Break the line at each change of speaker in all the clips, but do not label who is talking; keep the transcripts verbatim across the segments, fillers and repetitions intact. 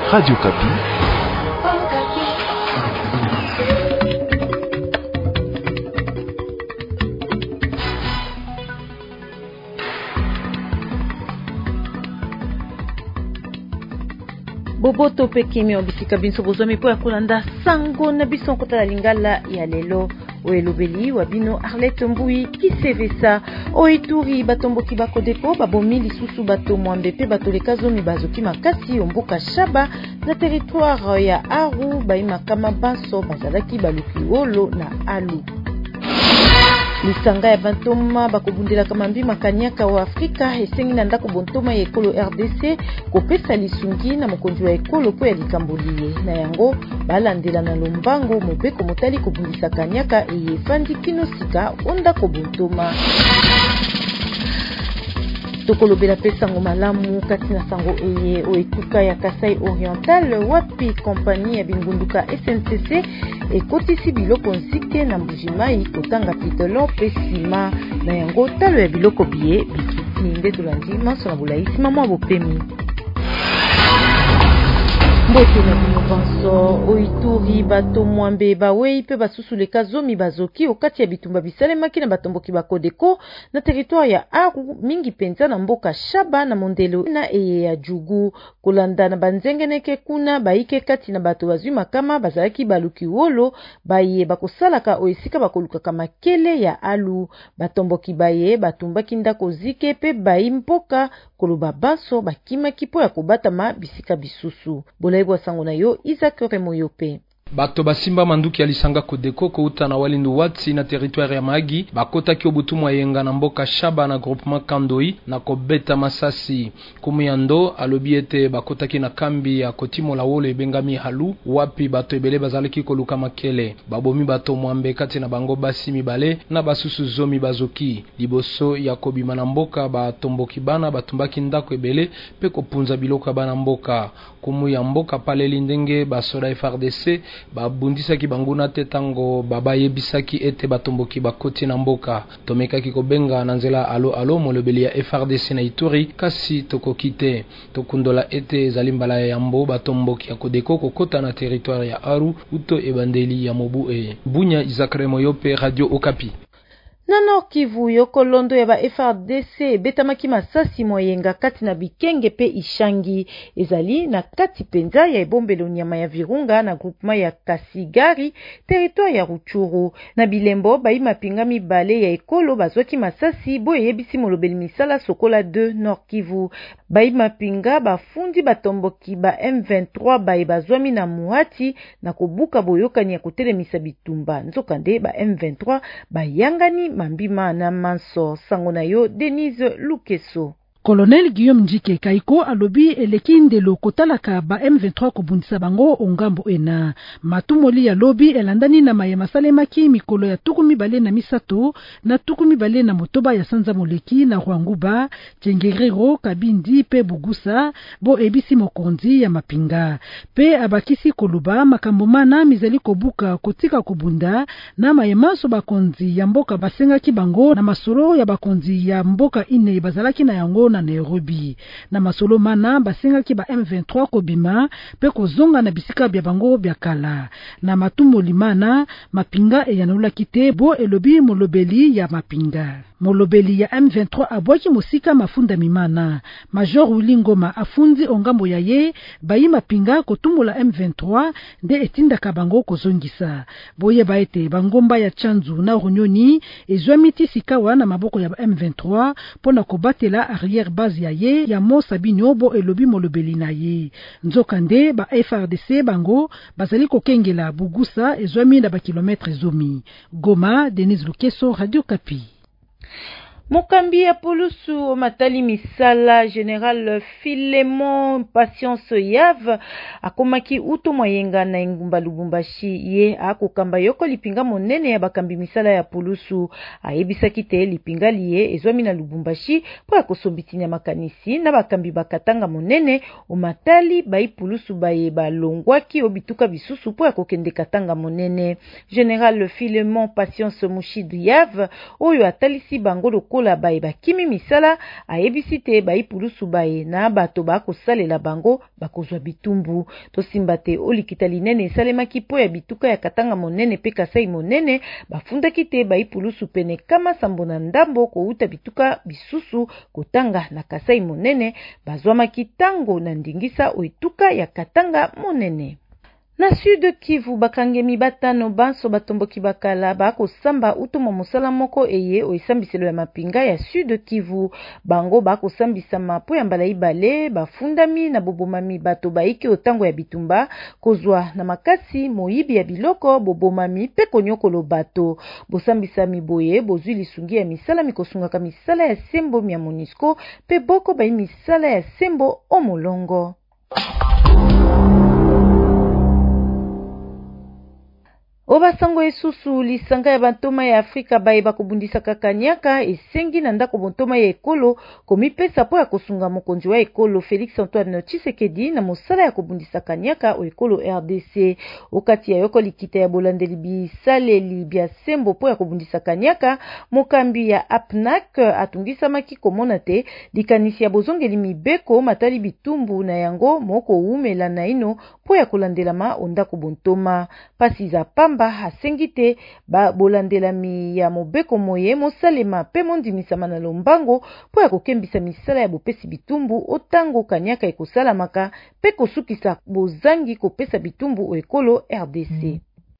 Radio Kapi.
Boboto pekimi obisika binso bozomi po ya kolanda sango na biso kota lingala ya lelo oelobeli wa bino Arlette Mbui kisevesa oituri batomboki bakodeko babomi lisusu bato mwambe pe batoleka zomi bazoki makasi omboka shaba na territoire ya Aru bayimakama banso bazalaki baluki wolo na alu. Lisanga ya bantoma bakobundela kamambi makanyaka wa Afrika esengi na ndako bontoma ya ekolo R D C kopesa lisungi na mokonzi wa ekolo po ya likambolie na yango balandela na lombango mobeko motali kobundisa kanyaka eyefandi kino sika onda kobontoma. Tokolobela pesa ngo malamu kati na sango eye oetuka ya Kasai Oriental wapi kompani ya bingunduka S N C C ekotisi biloko nsike na mbujimai kotanga pitolo pesima na yango talo ya biloko biye bikiti nde tolandi maso na bulaisi mama bopemi. Mbote na bino banso oituri bato mwambe bawei pe basusuleka zomi bazoki okati ya bitumba bisalemaki na batomboki bakodeko na territoire ya Aru mingi penza na mboka shaba na mondelo na eye ya jugu kolanda na banzengeneke kuna baike kati na bato bazwi makama bazalaki baluki wolo baye bakosalaka oesika bakolukaka makele ya alu batomboki baye batumbaki ndako zike pe bayi mpoka koloba banso bakimaki po ya kobatama bisika bisusu. Bolaibwa sango na yo Isaac Remoyope.
Bato basimba manduki ya lisanga kodeko kouta na walindu watsi na territoire ya Magi bakota ki obutu mwayenga na mboka shaba na groupement Kandoi na kobeta masasi kumuyando alobi ete bakota ki na kambi ya kotimo la wole bengami halu wapi bato ebele bazalaki koluka makele babomi bato mwambe kati na bango basi mibale na basusu zomi bazoki liboso ya kobima na mboka batomboki bana batumbaki ndako ebele pe kopunza biloko bana mboka kumuya mboka pale lindenge basoda F R D C babundisaki banguna te tango baba yebisaki ete batomboki bakoti na mboka tomekaki kobenga na nzela alo alo molobeli ya F R D C na Ituri kasi tokokite tokundola ete zalimbala ya yambo batomboki ya kodeko kokota na territoire ya Aru uto ebandeli ya mobu e Bunya Izakare Moyope Radio Okapi.
Nano Kivu yokolondo ya ba F R D C betamaki masasi moyenga kati na bikenge pe ishangi ezali na kati penza ya ebombelo nyama ya Virunga na groupement ya Kasigari territoire ya Ruchuru na bilembo bayi mapinga mibale ya ekolo bazwaki masasi boye yebisi molobeli misala sokola deux Nord Kivu bayi mapinga bafundi batomboki ba M vingt-trois bayi bazwami na muhati na kobuka boyokani ya kotelemisa bitumba nzokande ba M vingt-trois bayangani mambima na manso sango na yo Denise Lukeso.
Colonel Guillaume Njike Kaiko alobi eleki ndelo kotalaka ba M vingt-trois kobundisa bango ongambo ena. Matumoli ya lobi elandani na maye masalemaki mikolo ya tukumi bale na misato na tukumi bale na motoba ya Sanza Moleki na Rwanguba, Chengerero, Kabindi pe Bugusa bo ebisi mokonzi ya mapinga. Pe abakisi koluba makambo mana mizali kobuka kotika kobunda na maye maso bakonzi ya mboka basenga kibango na masolo ya bakonzi ya mboka ine bazalaki na yango na Nairobi na masolo mana basenga ki ba M vingt-trois kobima pe kozonga na bisika bya bango bya kala na matumo limana mapinga eyanula kite bo elobi molobeli ya mapinga molobeli ya M vingt-trois abwaki musika mafunda mimana Major Ulingoma afunzi ongambo ya ye bayi mapinga kotumula M vingt-trois nde etinda kabango kozongisa boye baete bangomba ya Chanzu na Runyoni ezwamiti sikawa na maboko ya M vingt-trois pona kobatela arrière base ya ye ya Mosa Binyobo elobi molobeli na ye nzokande ba F R D C bango bazali kokengela Bugusa ezwami na ba kilometre zomi. Goma, Denise Lukeso, Radio Kapi.
Mokambi ya polusu matali misala General Filemon Patience Yav akomaki uto mwayenga na ingumba Lubumbashi ye akokamba yoko lipinga monene ya bakambi misala ya polusu ayebisaki te lipinga liye ezwami na Lubumbashi po akosombiti na makanisi na bakambi bakatanga monene omatali bayi polusu baye balongwaki obituka bisusu po akokende katanga monene. General Filemon Patience Mushidu Yav oyo atalisi bango lokola baye bakimi misala ayebisi te baipulusu baye na bato bakosalela bango bakozwa bitumbu. Tosimba te olikita linene esalemaki po ya bituka ya Katanga monene pe Kasai monene bafundaki te baipulusu pene kama sambo na ndambo kouta bituka bisusu kotanga na Kasai monene bazwamaki tango na ndingisa oituka ya Katanga monene. Na Sud Kivu bakangemi batano banso batomboki bakala bako samba utuma mosala moko eye oisambiselo ya mapinga ya Sud Kivu. Bango bako sambisa mapo ya mbala ibale bafundami na bobomami bato baiki otango ya bitumba kozwa na makasi moyibi ya biloko bobomami pe konyokolo bato. Bosambisa miboye bozwi lisungi ya misala mikosungaka misala ya sembo ya MONUSCO pe boko bai misala ya sembo omolongo. Obasango esusu lisanga ya bantoma ya Afrika baye bakobundisa kakanyaka esengi na ndako bontoma ya ekolo komipesa po ya kosunga mokonzi wa ekolo Félix Antoine Tshisekedi na mosala ya kobundisa kanyaka o ekolo R D C. Okati ya yoko likita ya bolandeli bisaleli bia sembo po ya kobundisa kanyaka mokambi ya A P N A C atungisa maki komona te likanisi ya bozongeli mibeko matali bitumbu na yango moko umela na ino po ya kolandelama ondako bontoma pasi za pamba hasengi te ba bolandelami ya mobeko moye mosalema pe mondimisama na lombango po ya kokembisa misala ya bopesi bitumbu otango kanyaka ekosalamaka pe kosukisa bozangi kopesa bitumbu o ekolo R D C.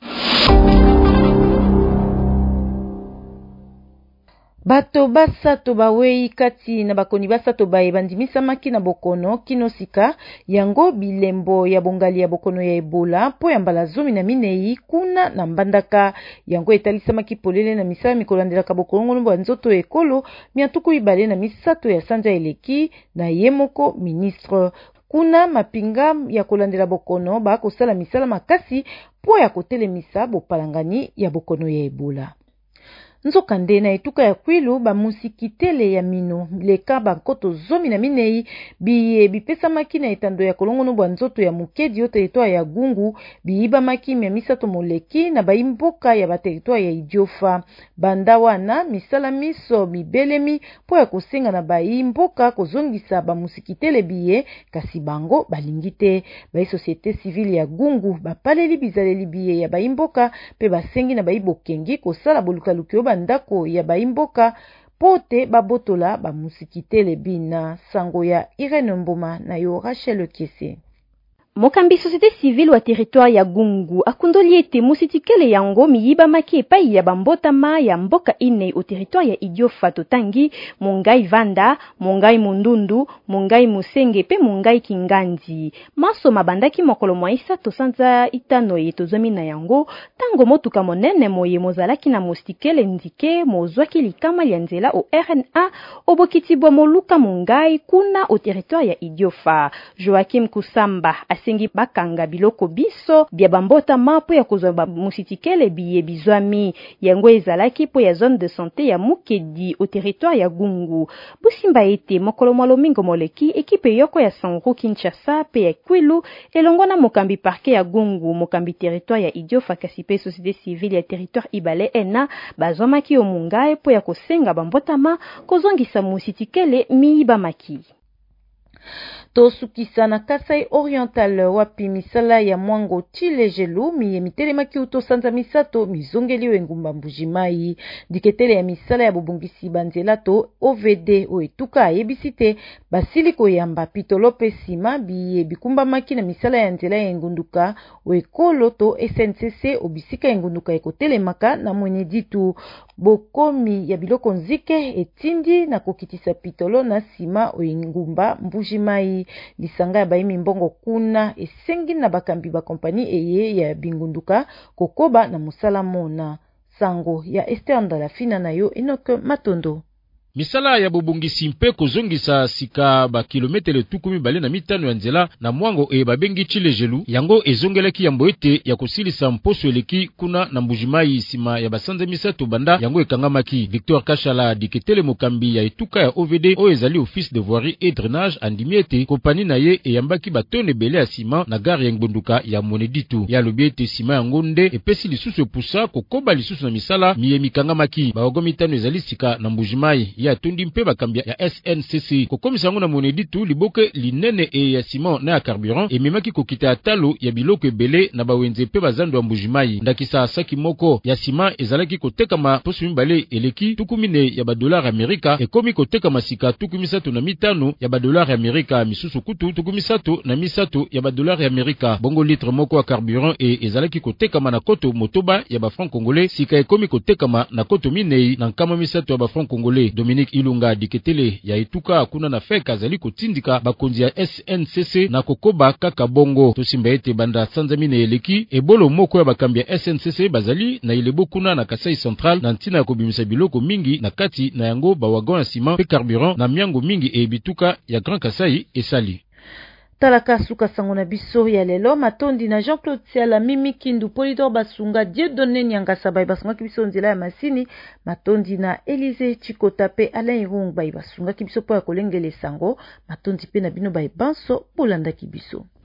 Bato basato bawei kati na bakoni basato bae bandimisamaki na bokono kinosika yango bilembo ya bongali ya bokono ya Ebola po ya mbala zomi na minei kuna na mbandaka yango etalisamaki polele na misala mikolandelaka bokongo nombo nzoto ekolo miatuku ibale na misato ya sanja eleki na yemoko ministre. Kuna mapinga ya kolandela bokono ba kosala misala makasi po ya kotelemisa bopalangani ya bokono ya Ebola. Nzokande na etuka ya Kwilu ba musikitele ya mino leka bankoto zomi na minei biye bipesa maki na etando ya kolongono bwa nzoto ya mukedi o territoire ya Gungu biiba maki mia misato moleki na baimboka ya ba territoire ya Idiofa. Banda wana misala miso mibelemi po ya kosenga na baimboka kozongisa ba musikitele biye kasi bango balingite. Ba société civile ya Gungu bapaleli bizaleli biye ya baimboka pe basengi na baibokengi kosala bolukalukio ndako ya baimboka pote babotola ba musikitele bina. Sango ya Irene Mboma na yo Rachel Kiese.
Mokambi société civile wa territoire ya Gungu akundoli ete musitikele yango miyiba maki epai ya bambotama ya mboka ine o territoire ya Idiofa totangi Mongai Vanda, Mongai Mundundu, Mongai Musenge pe Mongai Kinganzi. Maso mabandaki mokolo mwaisa tosanza itano yeto zomi na yango tango motuka monene moye mozalaki na mustikele ndike mozwaki likama ya nzela o R N A obokiti bwa moluka Mongai kuna o territoire ya Idiofa. Joachim Kusamba asengi bakanga biloko biso bia bambota mapo ya kozwa ba musitikele biye bizwami yango ezalaki po ya zone de santé ya Mukedi au territoire ya Gungu. Busimba ete mokolo malomingo moleki ekipe yoko ya Sango Kinshasa pe ya Kwilu elongona mokambi parquet ya Gungu mokambi territoire ya Idiofa kasipe société civile ya territoire Ibale ena bazomaki o Mungai po ya kosenga bambotama kozongisa musitikele miiba maki.
Tosukisa na Kasai Oriental wapi misala ya mwango Chilejelu miye mitelemaki utosanza misato mizongeli wengumba mbujimai diketele ya misala ya bobungisi banzela to O V D oetuka ayebisite basili koyamba pitolope sima biye bikumba maki na misala ya nzela ya engunduka oekolo to S N C C obisika engunduka ekotelemaka na mwene ditu bokomi ya biloko nzike etindi na kokitisa pitolo na sima oengumba mbujimai. Lisanga ya baimi mbongo kuna esengi na bakambi ba kompani eye ya bingunduka kokoba na musala mona. Sango ya Esther Ndalafina na yo Enoke Matondo.
Misala ya bobungisi mpe kozongisa sika ba kilometele tukumi bale na mitano ya nzela na mwango e babengi Chilejelu yango ezongelaki yambo ete ya kosilisa mposo eleki kuna na mbujimai sima ya basanze misato banda yango ekangamaki. Victor Kashala diketele mokambi ya etuka ya O V D o ezali office de voirie et drainage andimiete kompani na ye eyambaki batone bele ya sima na gare ya ngbunduka ya Moneditu ya lobiete sima ya ngonde epesi lisusu epusa kokoba lisusu na misala miye mikangamaki baogo mitano ezali sika na mbujimai ya tondi mpe bakambia ya S N C C kokomisa yango na monedi tu liboke linene e ya ciment na ya carburant ememaki kokita atalo ya biloko ebele na bawenze mpe bazando ya mbujimai ndakisa saki moko ya ciment ezalaki kotekama poso mibale eleki tukumine ya badolari Amerika ekomi kotekama sika tukumisatu na mitano ya badolari Amerika misusu kutu tukumisatu na misato ya badolari Amerika bongo litre moko ya carburant e ezalaki kotekama na koto motoba ya ba franc congolais sika ekomi kotekama na koto minei na nkama misato ya ba franc congolais. Dominique Ilunga diketele ya etuka kuna na feka azali kotindika bakonzi ya S N C C na kokoba kaka bongo tosimba ete banda sanza mine eleki ebolo moko ya bakambi ya S N C C bazali na ilebo kuna na Kasai Central na ntina ya kobimisa biloko mingi na kati na yango ba wagon ya ciment pe carburant na miango mingi e bituka ya Grand Kasai esali.
Talaka suka sango na biso ya lelo matondi na Jean-Claude Siala Mimi Kindu Polidor Basunga Dieudonné Nyangasa bai basunga kibiso nzela ya masini matondi na Élysée Chikota pe Alain Irung bai basunga kibiso po ya kolengele sango matondi pe na bino bai banso bolanda kibiso.